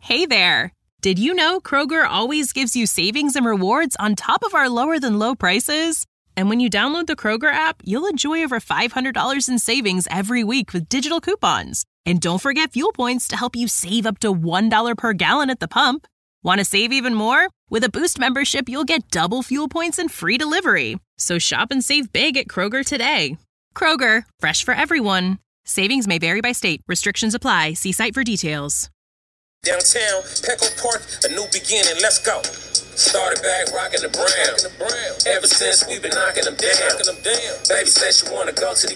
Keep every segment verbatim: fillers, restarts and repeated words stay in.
Hey there! Did you know Kroger always gives you savings and rewards on top of our lower-than-low prices? And when you download the Kroger app, you'll enjoy over five hundred dollars in savings every week with digital coupons. And don't forget fuel points to help you save up to one dollar per gallon at the pump. Want to save even more? With a Boost membership, you'll get double fuel points and free delivery. So shop and save big at Kroger today. Kroger, fresh for everyone. Savings may vary by state. Restrictions apply. See site for details. Downtown, Petco Park, a new beginning, let's go. Started back rocking the brown. Ever since we've been knocking them down. Baby said she wanna go to the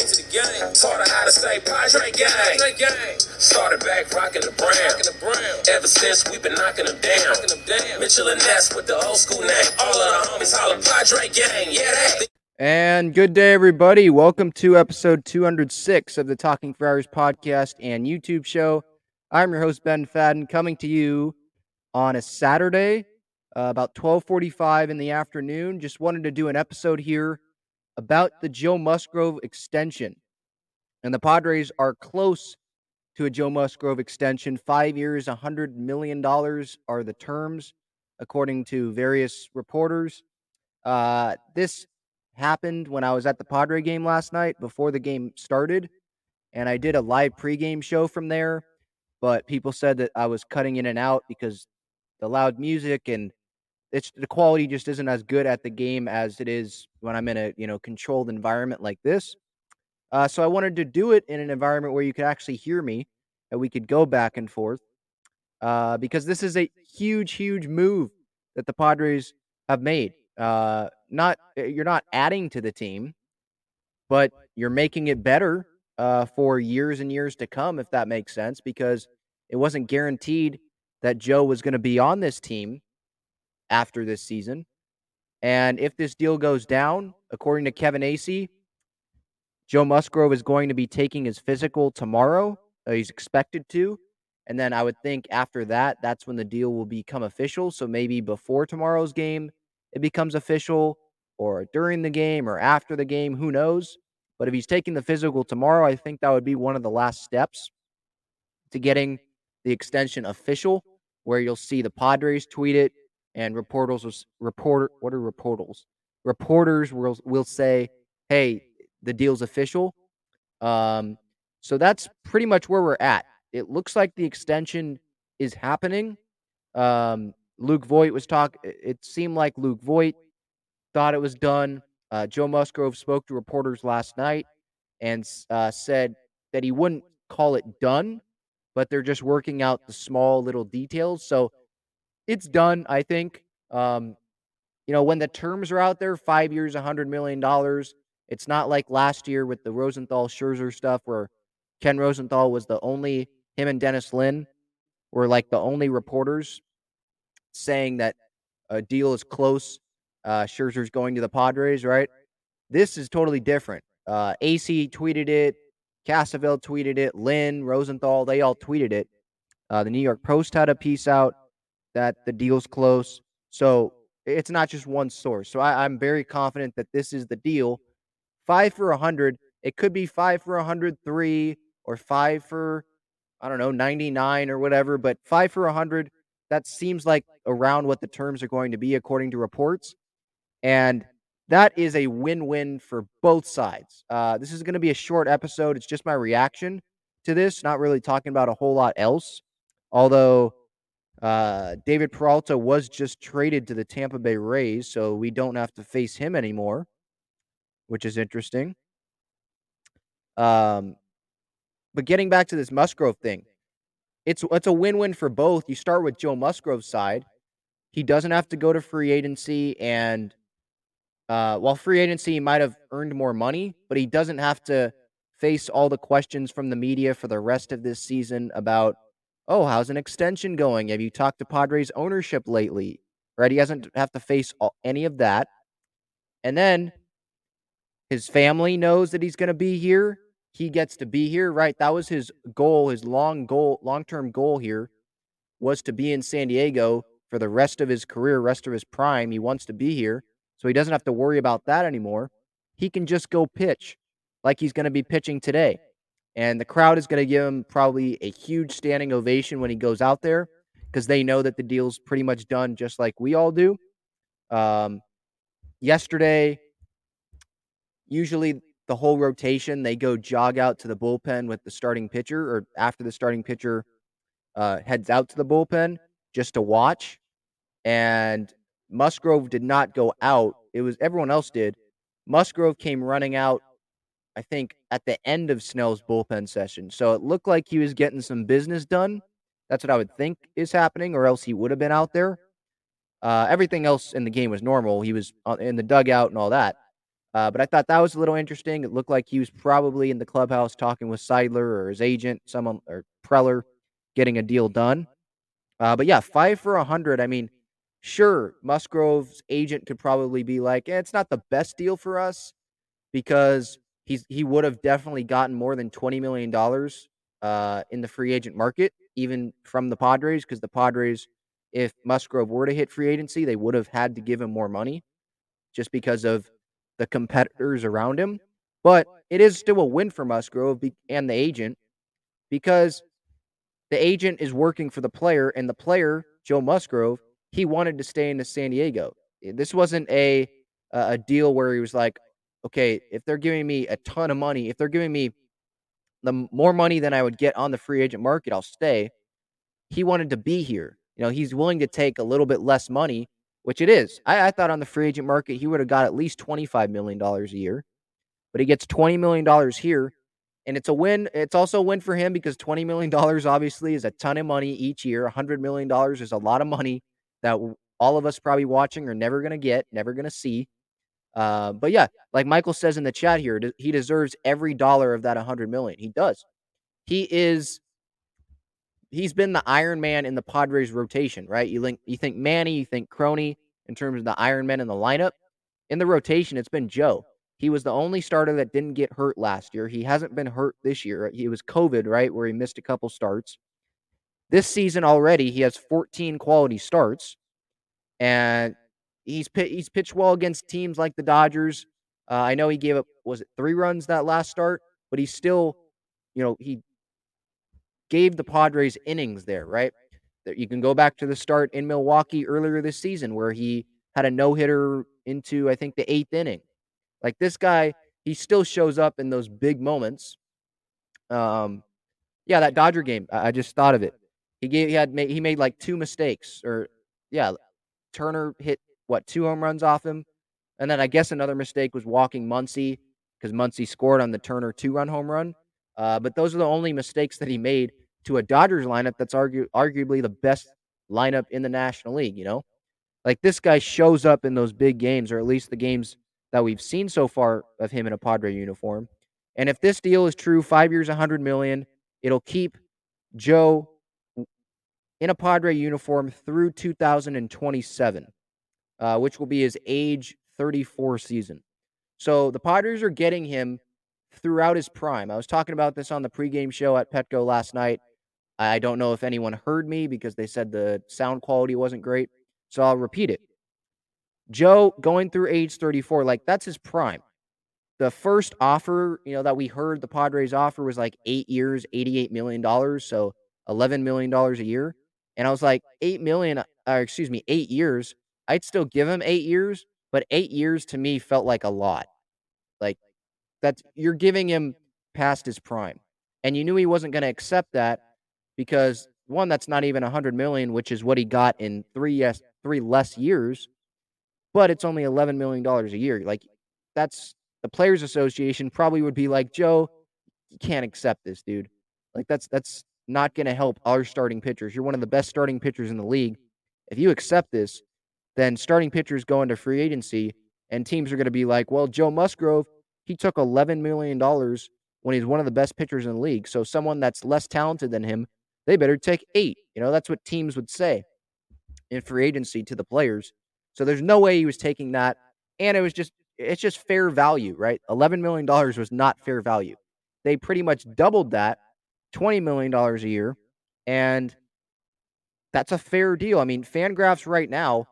game. Taught her how to say Padre gang. Started back rocking the brown. Ever since we've been knocking them down. Mitchell and Ness with the old school name. All of the homies holler Padre gang. Yeah, they. And good day, everybody. Welcome to episode two hundred six of the Talking Friars podcast and YouTube show. I'm your host, Ben Fadden, coming to you on a Saturday, uh, about twelve forty-five in the afternoon. Just wanted to do an episode here about the Joe Musgrove extension. And the Padres are close to a Joe Musgrove extension. Five years, one hundred million dollars are the terms, according to various reporters. Uh, this happened when I was at the Padre game last night before the game started, and I did a live pregame show from there. But people said that I was cutting in and out because the loud music and it's the quality just isn't as good at the game as it is when I'm in a you know controlled environment like this. Uh, so I wanted to do it in an environment where you could actually hear me and we could go back and forth uh, because this is a huge, huge move that the Padres have made. Uh, not you're not adding to the team, but you're making it better. Uh, for years and years to come, if that makes sense, because it wasn't guaranteed that Joe was going to be on this team after this season. And if this deal goes down, according to Kevin Acee, Joe Musgrove is going to be taking his physical tomorrow. Uh, he's expected to. And then I would think after that, that's when the deal will become official. So maybe before tomorrow's game, it becomes official, or during the game or after the game, who knows? But if he's taking the physical tomorrow, I think that would be one of the last steps to getting the extension official, where you'll see the Padres tweet it and reporters will, reporter what are reporters? Reporters will will say, "Hey, the deal's official." Um, so that's pretty much where we're at. It looks like the extension is happening. Um, Luke Voit was talking. It seemed like Luke Voit thought it was done. Uh, Joe Musgrove spoke to reporters last night and uh, said that he wouldn't call it done, but they're just working out the small little details. So it's done, I think. Um, you know, when the terms are out there, five years, one hundred million dollars, it's not like last year with the Rosenthal-Scherzer stuff where Ken Rosenthal was the only, him and Dennis Lin were like the only reporters saying that a deal is close. Uh, Scherzer's going to the Padres, right? This is totally different. Uh, Acee tweeted it. Cassavell tweeted it. Lynn, Rosenthal, they all tweeted it. Uh, the New York Post had a piece out that the deal's close. So it's not just one source. So I, I'm very confident that this is the deal. Five for one hundred. It could be five for one hundred three or five for, I don't know, ninety-nine or whatever. But five for one hundred, that seems like around what the terms are going to be according to reports. And that is a win-win for both sides. Uh, this is going to be a short episode. It's just my reaction to this, not really talking about a whole lot else. Although uh, David Peralta was just traded to the Tampa Bay Rays, so we don't have to face him anymore, which is interesting. Um, but getting back to this Musgrove thing, it's it's a win-win for both. You start with Joe Musgrove's side. He doesn't have to go to free agency, and Uh, while free agency, he might have earned more money, but he doesn't have to face all the questions from the media for the rest of this season about, oh, how's an extension going? Have you talked to Padres ownership lately? Right? He doesn't have to face all, any of that. And then his family knows that he's going to be here. He gets to be here, right? That was his goal, his long goal, long-term goal here was to be in San Diego for the rest of his career, rest of his prime. He wants to be here. So he doesn't have to worry about that anymore. He can just go pitch like he's going to be pitching today. And the crowd is going to give him probably a huge standing ovation when he goes out there. because they know that the deal's pretty much done just like we all do. Um, yesterday, usually the whole rotation, they go jog out to the bullpen with the starting pitcher, or after the starting pitcher uh, heads out to the bullpen just to watch. And Musgrove did not go out. It was everyone else did. Musgrove came running out, I think, at the end of Snell's bullpen session. So it looked like he was getting some business done. That's what I would think is happening, or else he would have been out there. Uh, everything else in the game was normal. He was in the dugout and all that. Uh, but I thought that was a little interesting. It looked like he was probably in the clubhouse talking with Seidler or his agent, someone, or Preller, getting a deal done. Uh, but yeah, five for a hundred. I mean, sure, Musgrove's agent could probably be like, eh, it's not the best deal for us, because he's he would have definitely gotten more than twenty million dollars uh, in the free agent market, even from the Padres, because the Padres, if Musgrove were to hit free agency, they would have had to give him more money just because of the competitors around him. But it is still a win for Musgrove and the agent, because the agent is working for the player, and the player, Joe Musgrove, he wanted to stay in San Diego. This wasn't a a deal where he was like, okay, if they're giving me a ton of money, if they're giving me the more money than I would get on the free agent market, I'll stay. He wanted to be here. You know, he's willing to take a little bit less money, which it is. I, I thought on the free agent market, he would have got at least twenty-five million dollars a year, but he gets twenty million dollars here. And it's a win. It's also a win for him, because twenty million dollars obviously is a ton of money each year. one hundred million dollars is a lot of money that all of us probably watching are never going to get, never going to see. Uh, but yeah, like Michael says in the chat here, he deserves every dollar of that one hundred million dollars. He does. He is, he's been the Iron Man in the Padres rotation, right? You think, you think Manny, you think Crony in terms of the Iron Man in the lineup. In the rotation, it's been Joe. He was the only starter that didn't get hurt last year. He hasn't been hurt this year. He was COVID, right, where he missed a couple starts. This season already, he has fourteen quality starts, and he's he's pitched well against teams like the Dodgers. Uh, I know he gave up, was it three runs that last start, but he still, you know, he gave the Padres innings there, right? You can go back to the start in Milwaukee earlier this season where he had a no-hitter into, I think, the eighth inning. Like, this guy, he still shows up in those big moments. Um, yeah, that Dodger game, I, I just thought of it. He gave, he had made, he made like two mistakes, or yeah, Turner hit what two home runs off him, and then I guess another mistake was walking Muncy, because Muncy scored on the Turner two-run home run. Uh, but those are the only mistakes that he made to a Dodgers lineup that's argu- arguably the best lineup in the National League. You know, like, this guy shows up in those big games, or at least the games that we've seen so far of him in a Padre uniform. And if this deal is true, five years, one hundred million dollars, it'll keep Joe in a Padre uniform through two thousand twenty-seven, uh, which will be his age thirty-four season. So the Padres are getting him throughout his prime. I was talking about this on the pregame show at Petco last night. I don't know if anyone heard me, because they said the sound quality wasn't great, so I'll repeat it. Joe going through age thirty-four, like, that's his prime. The first offer, you know, that we heard the Padres offer was like eight years, eighty-eight million dollars, so eleven million dollars a year. And I was like, eight million dollars, uh, excuse me, eight years, I'd still give him eight years, but eight years to me felt like a lot. Like, that's, you're giving him past his prime. And you knew he wasn't going to accept that, because, one, that's not even one hundred million dollars, which is what he got in three, yes, three less years. But it's only eleven million dollars a year. Like, that's, the Players Association probably would be like, Joe, you can't accept this, dude. Like, that's that's not going to help our starting pitchers. You're one of the best starting pitchers in the league. If you accept this, then starting pitchers go into free agency, and teams are going to be like, well, Joe Musgrove, he took eleven million dollars when he's one of the best pitchers in the league. So someone that's less talented than him, they better take eight. You know, that's what teams would say in free agency to the players. So there's no way he was taking that. And it was just, it's just fair value, right? eleven million dollars was not fair value. They pretty much doubled that, twenty million dollars a year. And that's a fair deal. I mean, Fangraphs right now,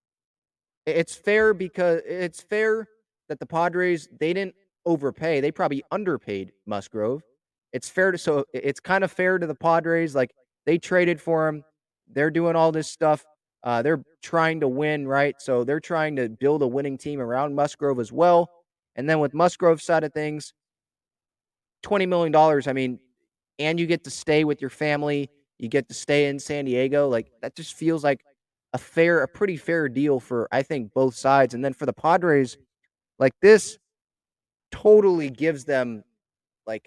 it's fair because it's fair that the Padres, they didn't overpay. They probably underpaid Musgrove. It's fair to, so it's kind of fair to the Padres. Like, they traded for him. they're doing all this stuff. Uh, they're trying to win, right? So they're trying to build a winning team around Musgrove as well. And then with Musgrove's side of things, twenty million dollars, I mean, and you get to stay with your family. You get to stay in San Diego. Like, that just feels like a fair, a pretty fair deal for, I think, both sides. And then for the Padres, like, this totally gives them, like,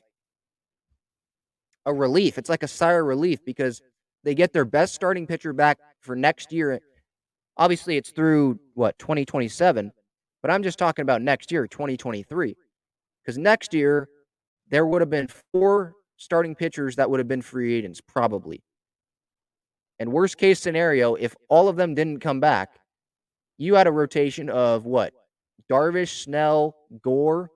a relief. It's like a sigh of relief because they get their best starting pitcher back for next year. Obviously, it's through, what, twenty twenty-seven, but I'm just talking about next year, twenty twenty-three, because next year there would have been four starting pitchers that would have been free agents, probably. And worst case scenario, if all of them didn't come back, you had a rotation of what? Darvish, Snell, Gore,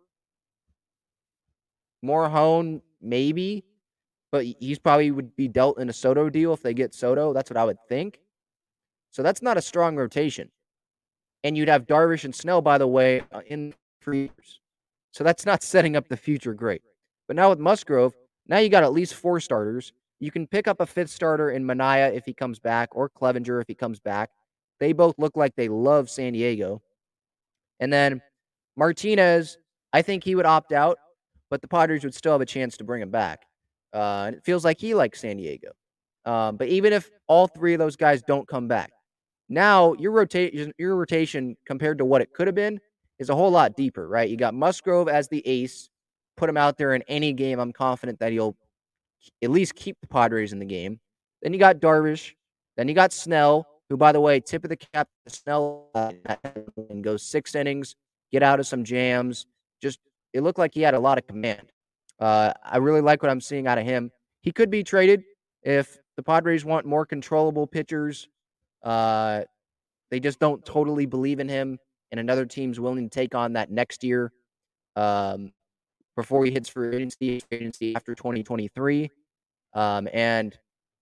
Morejon, maybe, but he's probably would be dealt in a Soto deal if they get Soto. That's what I would think. So that's not a strong rotation. And you'd have Darvish and Snell, by the way, uh, in three years. So that's not setting up the future great. But now with Musgrove, now you got at least four starters. You can pick up a fifth starter in Manaea if he comes back, or Clevenger if he comes back. They both look like they love San Diego. And then Martinez, I think he would opt out, but the Padres would still have a chance to bring him back. Uh, and it feels like he likes San Diego. Um, but even if all three of those guys don't come back, now your rotation, your rotation compared to what it could have been is a whole lot deeper, right? You got Musgrove as the ace. Put him out there in any game. I'm confident that he'll at least keep the Padres in the game. Then you got Darvish. Then you got Snell, who, by the way, tip of the cap to Snell, uh, and goes six innings, get out of some jams. Just, it looked like he had a lot of command. Uh, I really like what I'm seeing out of him. He could be traded if the Padres want more controllable pitchers. Uh, they just don't totally believe in him, and another team's willing to take on that next year um, before he hits free agency, agency after twenty twenty-three. Um, and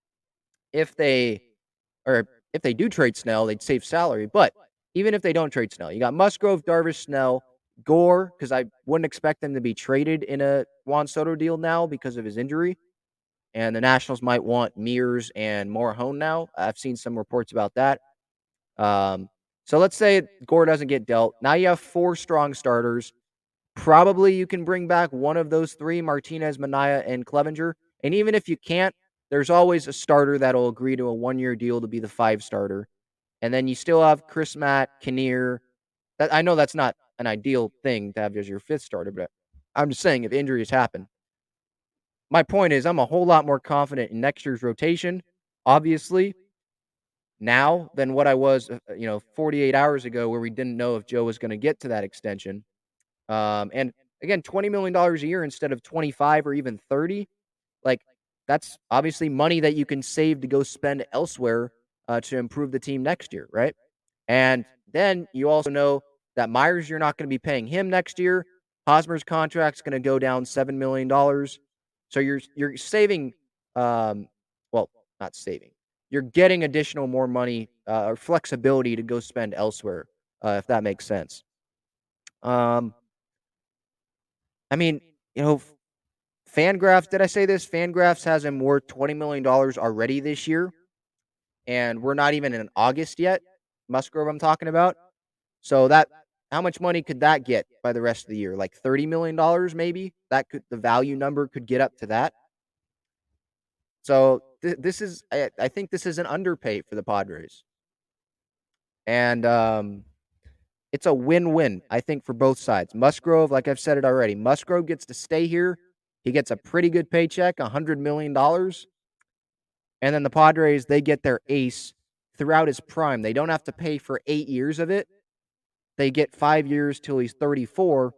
if they or if they do trade Snell, they'd save salary. But even if they don't trade Snell, you got Musgrove, Darvish, Snell, Gore, because I wouldn't expect them to be traded in a Juan Soto deal now because of his injury. And the Nationals might want Mears and Morejon now. I've seen some reports about that. Um, so let's say Gore doesn't get dealt. Now you have four strong starters. Probably you can bring back one of those three, Martinez, Manaea, and Clevenger. And even if you can't, there's always a starter that'll agree to a one-year deal to be the five starter. And then you still have Chris Matt, Kinnear. That, I know that's not an ideal thing to have as your fifth starter, but I'm just saying if injuries happen. My point is I'm a whole lot more confident in next year's rotation, obviously, now than what I was, you know, forty-eight hours ago where we didn't know if Joe was going to get to that extension. Um, and again, twenty million dollars a year instead of twenty-five or even thirty, like that's obviously money that you can save to go spend elsewhere uh, to improve the team next year, right? And then you also know that Myers, you're not going to be paying him next year. Hosmer's contract's going to go down seven million dollars. So you're you're saving, um, well, not saving. You're getting additional more money uh, or flexibility to go spend elsewhere, uh, if that makes sense. Um, I mean, you know, Fangraphs, did I say this? Fangraphs has him worth twenty million dollars already this year, and we're not even in August yet. Musgrove I'm talking about. So that, how much money could that get by the rest of the year? Like thirty million dollars maybe? That could, the value number could get up to that. So th- this is, I, I think this is an underpay for the Padres. And um, it's a win-win, I think, for both sides. Musgrove, like I've said it already, Musgrove gets to stay here. He gets a pretty good paycheck, one hundred million dollars. And then the Padres, they get their ace throughout his prime. They don't have to pay for eight years of it. They get five years till he's thirty-four.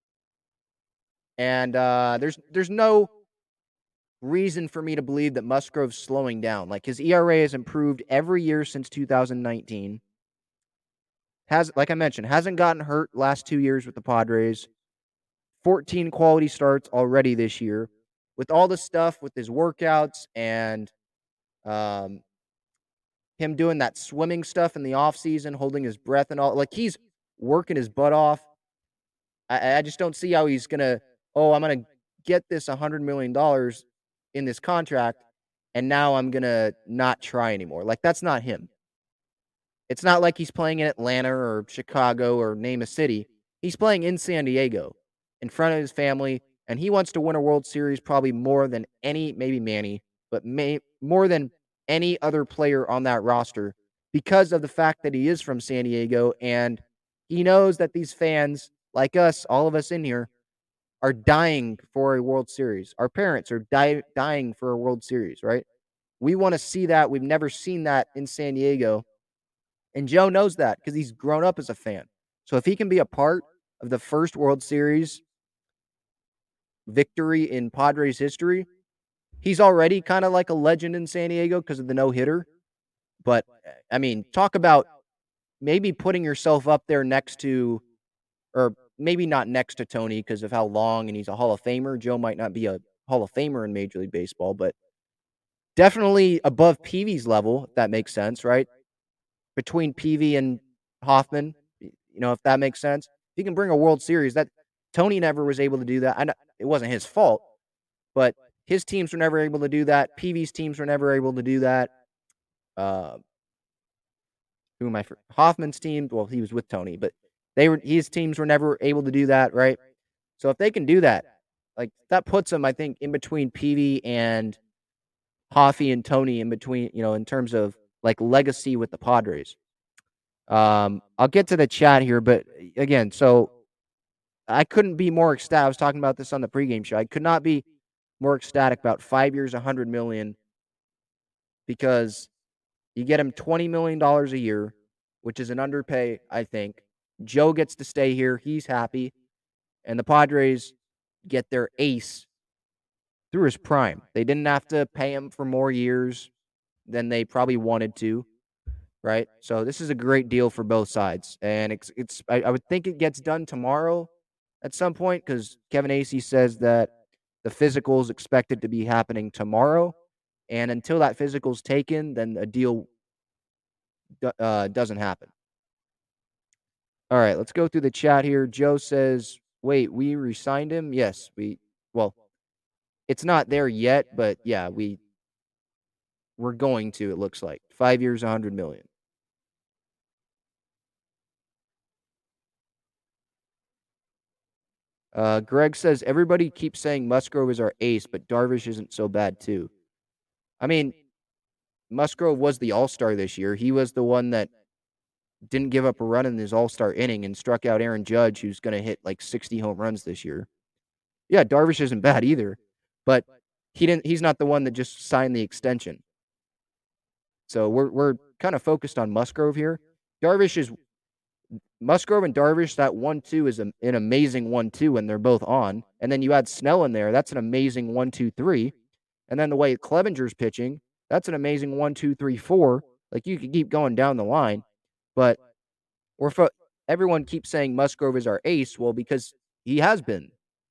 And uh, there's there's no reason for me to believe that Musgrove's slowing down. Like, his E R A has improved every year since two thousand nineteen. Has, like I mentioned, hasn't gotten hurt last two years with the Padres. fourteen quality starts already this year. With all the stuff with his workouts and um, him doing that swimming stuff in the offseason, holding his breath and all, like, he's working his butt off. I, I just don't see how he's going to, oh, I'm going to get this one hundred million dollars in this contract and now I'm going to not try anymore. Like, that's not him. It's not like he's playing in Atlanta or Chicago or name a city. He's playing in San Diego in front of his family, and he wants to win a World Series probably more than any, maybe Manny, but may, more than any other player on that roster because of the fact that he is from San Diego, and he knows that these fans, like us, all of us in here, are dying for a World Series. Our parents are die, dying for a World Series, right? We want to see that. We've never seen that in San Diego. And Joe knows that because he's grown up as a fan. So if he can be a part of the first World Series victory in Padres history, he's already kind of like a legend in San Diego because of the no-hitter. But, I mean, talk about maybe putting yourself up there next to, or maybe not next to Tony because of how long and he's a Hall of Famer. Joe might not be a Hall of Famer in Major League Baseball, but definitely above P V's level, if that makes sense, right? Between P V and Hoffman, you know, if that makes sense. If he can bring a World Series, that Tony never was able to do that. I know it wasn't his fault, but his teams were never able to do that. P V's teams were never able to do that. Uh, who am I? For? Hoffman's team. Well, he was with Tony, but they were his teams were never able to do that, right? So if they can do that, like that puts them, I think, in between P V and Hoffy and Tony, in between, you know, in terms of like legacy with the Padres. Um, I'll get to the chat here, but again, so I couldn't be more ecstatic. I was talking about this on the pregame show. I could not be more ecstatic about five years, a hundred million, because you get him twenty million dollars a year, which is an underpay, I think. Joe gets to stay here. He's happy. And the Padres get their ace through his prime. They didn't have to pay him for more years than they probably wanted to, right? So this is a great deal for both sides. And it's, it's I, I would think it gets done tomorrow at some point because Kevin Acee says that the physical is expected to be happening tomorrow. And until that physical is taken, then a deal uh, doesn't happen. All right, let's go through the chat here. Joe says, wait, we re-signed him? Yes, we, well, it's not there yet, but yeah, we, we're going to, it looks like. Five years, a hundred million. Uh, Greg says, everybody keeps saying Musgrove is our ace, but Darvish isn't so bad too. I mean, Musgrove was the all-star this year. He was the one that didn't give up a run in his all-star inning and struck out Aaron Judge, who's going to hit like sixty home runs this year. Yeah, Darvish isn't bad either, but he didn't. He's not the one that just signed the extension. So we're we're kind of focused on Musgrove here. Darvish is Musgrove and Darvish. That one-two is a, an amazing one-two when they're both on, and then you add Snell in there. That's an amazing one-two-three, and then the way Clevenger's pitching, that's an amazing one-two-three-four. Like you could keep going down the line, but we're fo- everyone keeps saying Musgrove is our ace. Well, because he has been.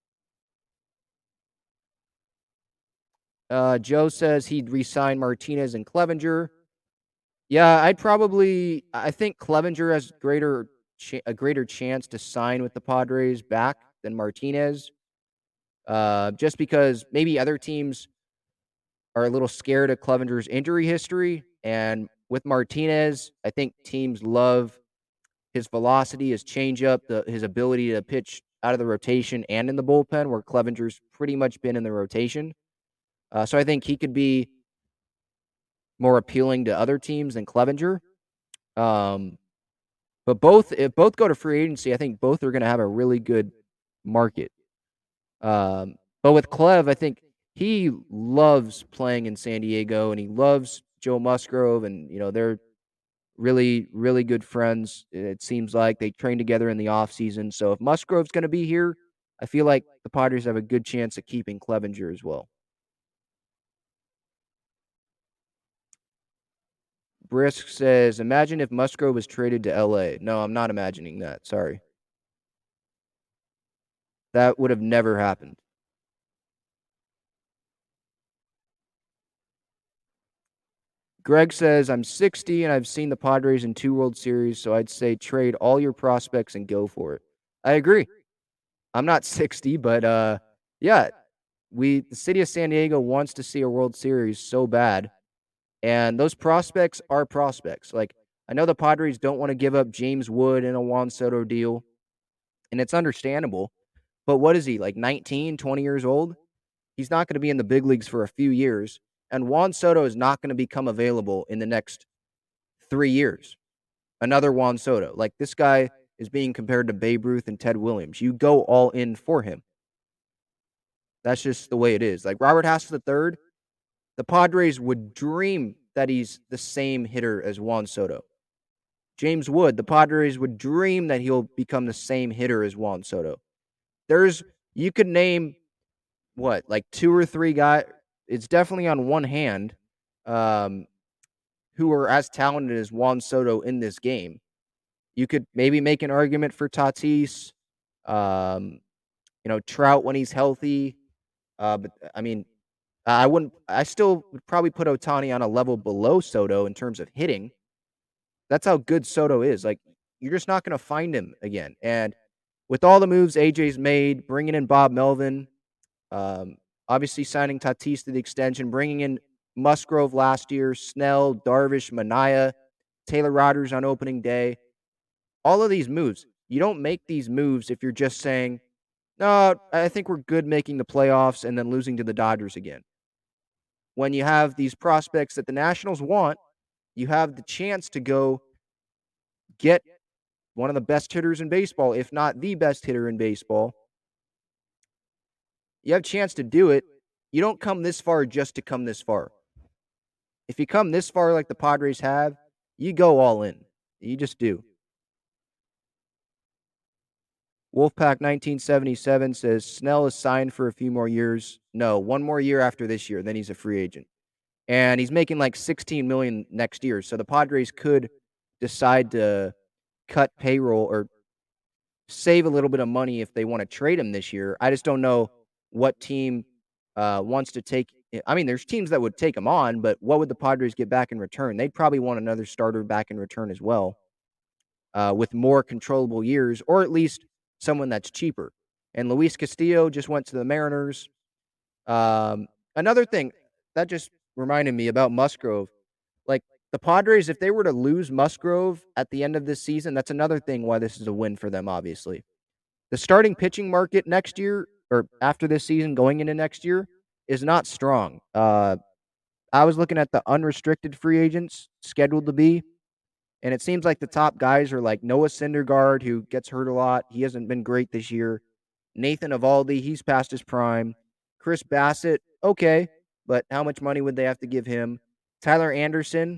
Uh, Joe says he'd re-sign Martinez and Clevenger. Yeah, I'd probably. I think Clevenger has greater ch- a greater chance to sign with the Padres back than Martinez. Uh, just because maybe other teams are a little scared of Clevenger's injury history, and with Martinez, I think teams love his velocity, his changeup, the his ability to pitch out of the rotation and in the bullpen, where Clevenger's pretty much been in the rotation. Uh, so I think he could be more appealing to other teams than Clevenger. Um, but both, if both go to free agency, I think both are going to have a really good market. Um, but with Clev, I think he loves playing in San Diego, and he loves Joe Musgrove, and you know they're really, really good friends. It seems like they train together in the offseason. So if Musgrove's going to be here, I feel like the Padres have a good chance of keeping Clevenger as well. Brisk says, imagine if Musgrove was traded to L A. No, I'm not imagining that. Sorry. That would have never happened. Greg says, I'm sixty and I've seen the Padres in two World Series, so I'd say trade all your prospects and go for it. I agree. I'm not sixty, but uh, yeah, we the city of San Diego wants to see a World Series so bad, and those prospects are prospects. Like, I know the Padres don't want to give up James Wood in a Juan Soto deal, and it's understandable. But what is he, like nineteen, twenty years old? He's not going to be in the big leagues for a few years, and Juan Soto is not going to become available in the next three years. Another Juan Soto. Like, this guy is being compared to Babe Ruth and Ted Williams. You go all in for him. That's just the way it is. Like, Robert Hassel the third, the Padres would dream that he's the same hitter as Juan Soto. James Wood, the Padres would dream that he'll become the same hitter as Juan Soto. There's, you could name, what, like two or three guys, it's definitely on one hand, um, who are as talented as Juan Soto in this game. You could maybe make an argument for Tatis, um, you know, Trout when he's healthy. Uh, but, I mean, I wouldn't, I still would probably put Ohtani on a level below Soto in terms of hitting. That's how good Soto is. Like, you're just not going to find him again. And with all the moves A J's made, bringing in Bob Melvin, um, obviously signing Tatis to the extension, bringing in Musgrove last year, Snell, Darvish, Manaea, Taylor Rogers on opening day. All of these moves, you don't make these moves if you're just saying, no, I think we're good making the playoffs and then losing to the Dodgers again. When you have these prospects that the Nationals want, you have the chance to go get one of the best hitters in baseball, if not the best hitter in baseball. You have a chance to do it. You don't come this far just to come this far. If you come this far like the Padres have, you go all in. You just do. Wolfpack nineteen seventy-seven says Snell is signed for a few more years. No, one more year after this year, then he's a free agent. And he's making like sixteen million dollars next year. So the Padres could decide to cut payroll or save a little bit of money if they want to trade him this year. I just don't know what team uh, wants to take. I mean, there's teams that would take him on, but what would the Padres get back in return? They'd probably want another starter back in return as well, uh, with more controllable years, or at least someone that's cheaper. And Luis Castillo just went to the Mariners. Um, another thing that just reminded me about Musgrove, like the Padres, if they were to lose Musgrove at the end of this season, that's another thing why this is a win for them, obviously. The starting pitching market next year, or after this season going into next year, is not strong. Uh, I was looking at the unrestricted free agents scheduled to be, and it seems like the top guys are like Noah Syndergaard, who gets hurt a lot. He hasn't been great this year. Nathan Eovaldi, he's past his prime. Chris Bassett, okay, but how much money would they have to give him? Tyler Anderson,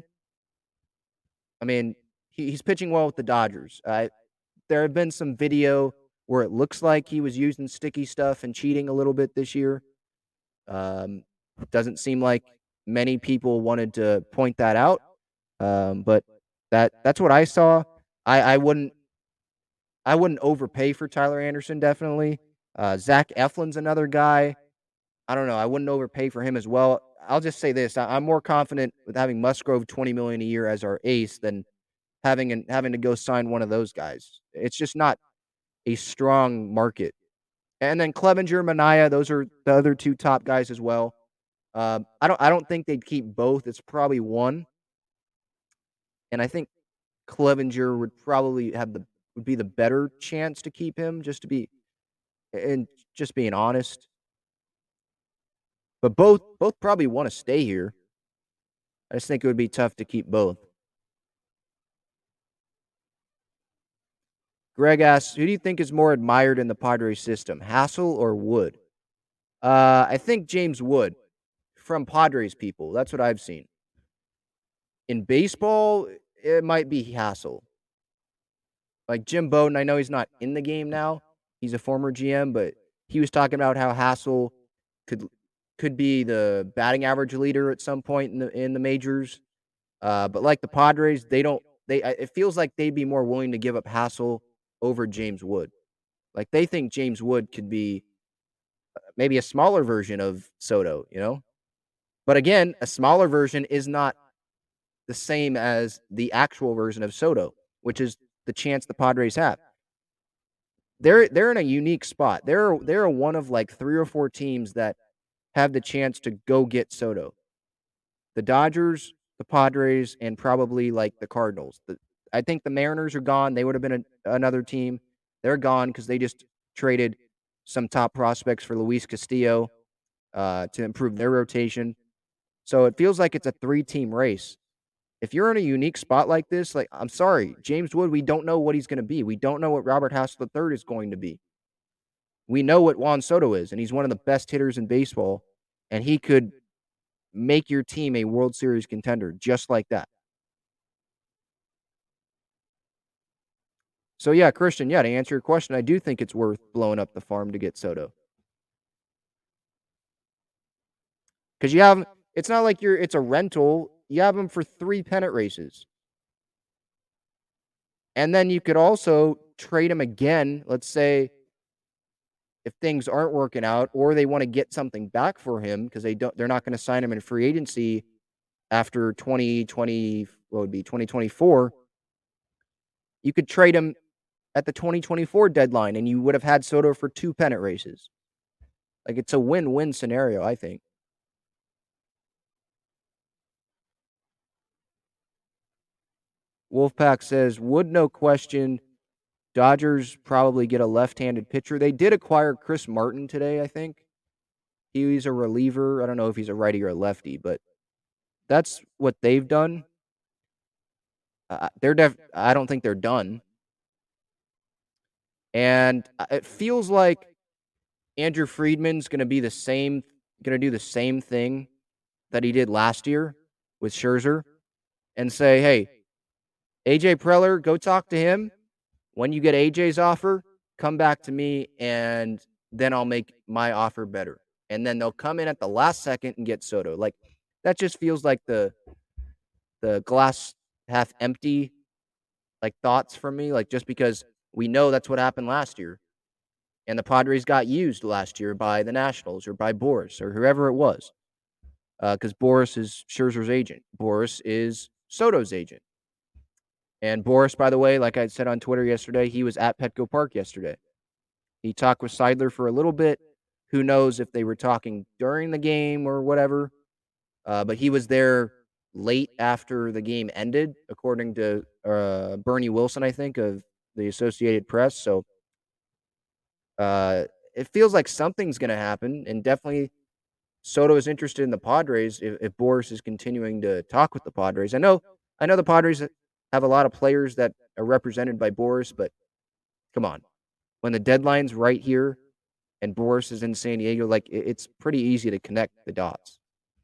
I mean, he, he's pitching well with the Dodgers. Uh, there have been some video where it looks like he was using sticky stuff and cheating a little bit this year. Um, doesn't seem like many people wanted to point that out, um, but that that's what I saw. I, I wouldn't I wouldn't overpay for Tyler Anderson, definitely. Uh, Zach Eflin's another guy. I don't know. I wouldn't overpay for him as well. I'll just say this: I, I'm more confident with having Musgrove twenty million dollars a year as our ace than having an, having to go sign one of those guys. It's just not a strong market. And then Clevenger, Manaea, those are the other two top guys as well. Um, I don't I don't think they'd keep both. It's probably one. And I think Clevenger would probably have the would be the better chance to keep him, just to be and just being honest. But both both probably want to stay here. I just think it would be tough to keep both. Greg asks, who do you think is more admired in the Padres system, Hassel or Wood? Uh, I think James Wood from Padres people. That's what I've seen. In baseball, it might be Hassel. Like Jim Bowden, I know he's not in the game now. He's a former G M, but he was talking about how Hassel could could be the batting average leader at some point in the in the majors. Uh, but like the Padres, they don't. They it feels like they'd be more willing to give up Hassel over James Wood. Like they think James Wood could be maybe a smaller version of Soto, you know? But again, a smaller version is not the same as the actual version of Soto, which is the chance the Padres have. They're they're in a unique spot. They're they're one of like three or four teams that have the chance to go get Soto. The Dodgers, the Padres, and probably like the Cardinals. The, I think the Mariners are gone. They would have been a, another team. They're gone because they just traded some top prospects for Luis Castillo uh, to improve their rotation. So it feels like it's a three-team race. If you're in a unique spot like this, like, I'm sorry, James Wood, we don't know what he's going to be. We don't know what Robert Hassel the third is going to be. We know what Juan Soto is, and he's one of the best hitters in baseball, and he could make your team a World Series contender just like that. So, yeah, Christian, yeah, to answer your question, I do think it's worth blowing up the farm to get Soto. Because you have, it's not like you're, it's a rental. You have him for three pennant races. And then you could also trade him again, let's say, if things aren't working out, or they want to get something back for him because they don't, they're not going to sign him in free agency after twenty twenty, what would be twenty twenty-four. You could trade him at the twenty twenty-four deadline, and you would have had Soto for two pennant races. Like, it's a win-win scenario, I think. Wolfpack says, Wood, no question. Dodgers probably get a left-handed pitcher. They did acquire Chris Martin today, I think. He's a reliever. I don't know if he's a righty or a lefty, but that's what they've done. Uh, they're def- I don't think they're done. And it feels like Andrew Friedman's going to be the same, going to do the same thing that he did last year with Scherzer and say, hey, A J Preller, go talk to him. When you get A J's offer, come back to me, and then I'll make my offer better. And then they'll come in at the last second and get Soto. Like, that just feels like the the glass half empty, like, thoughts from me. Like, just because we know that's what happened last year. And the Padres got used last year by the Nationals or by Boris or whoever it was. Because uh, Boris is Scherzer's agent. Boris is Soto's agent. And Boris, by the way, like I said on Twitter yesterday, he was at Petco Park yesterday. He talked with Seidler for a little bit. Who knows if they were talking during the game or whatever. Uh, but he was there late after the game ended, according to uh, Bernie Wilson, I think, of the Associated Press. So uh, it feels like something's going to happen. And definitely Soto is interested in the Padres if, if Boris is continuing to talk with the Padres. I know, I know the Padres have a lot of players that are represented by Boris, but come on. When the deadline's right here and Boris is in San Diego, like, it's pretty easy to connect the dots.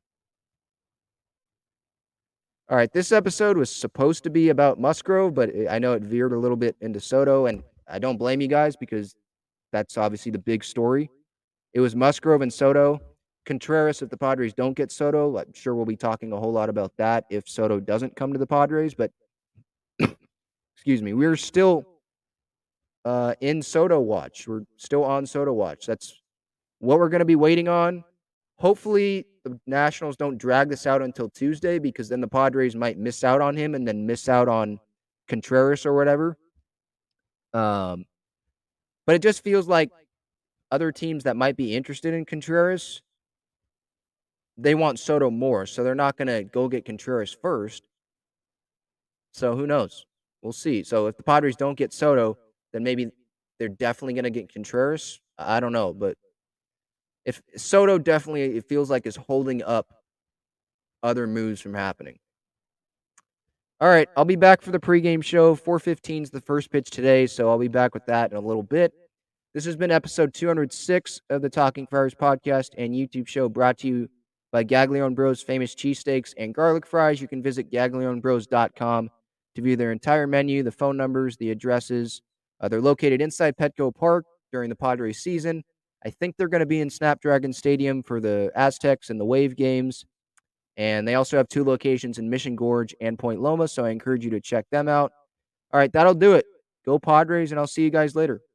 All right, this episode was supposed to be about Musgrove, but I know it veered a little bit into Soto, and I don't blame you guys because that's obviously the big story. It was Musgrove and Soto. Contreras, if the Padres don't get Soto, I'm sure we'll be talking a whole lot about that if Soto doesn't come to the Padres, but excuse me, we're still uh, in Soto watch. We're still on Soto watch. That's what we're going to be waiting on. Hopefully, the Nationals don't drag this out until Tuesday because then the Padres might miss out on him and then miss out on Contreras or whatever. Um, but it just feels like other teams that might be interested in Contreras, they want Soto more, so they're not going to go get Contreras first. So who knows? We'll see. So if the Padres don't get Soto, then maybe they're definitely going to get Contreras. I don't know, but if Soto definitely, it feels like, is holding up other moves from happening. All right, I'll be back for the pregame show. four fifteen is the first pitch today, so I'll be back with that in a little bit. This has been episode two hundred six of the Talking Friars podcast and YouTube show, brought to you by Gaglione Bros famous cheesesteaks and garlic fries. You can visit gaglione bros dot com to view their entire menu, the phone numbers, the addresses. Uh, they're located inside Petco Park during the Padres season. I think they're going to be in Snapdragon Stadium for the Aztecs and the Wave games. And they also have two locations in Mission Gorge and Point Loma, so I encourage you to check them out. All right, that'll do it. Go Padres, and I'll see you guys later.